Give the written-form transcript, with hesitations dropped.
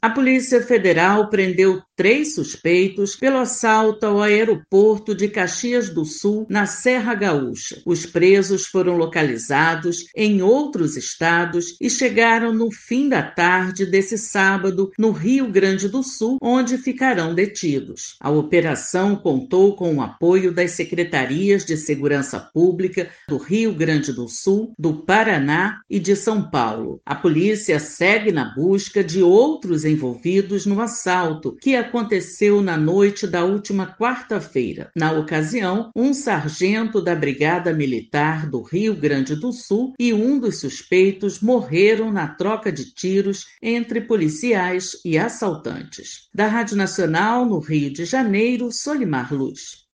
A Polícia Federal prendeu 3 suspeitos pelo assalto ao aeroporto de Caxias do Sul, na Serra Gaúcha. Os presos foram localizados em outros estados e chegaram no fim da tarde desse sábado no Rio Grande do Sul, onde ficarão detidos. A operação contou com o apoio das secretarias de Segurança Pública do Rio Grande do Sul, do Paraná e de São Paulo. A polícia segue na busca de outros envolvidos no assalto, que aconteceu na noite da última quarta-feira. Na ocasião, um sargento da Brigada Militar do Rio Grande do Sul e um dos suspeitos morreram na troca de tiros entre policiais e assaltantes. Da Rádio Nacional, no Rio de Janeiro, Solimar Luz.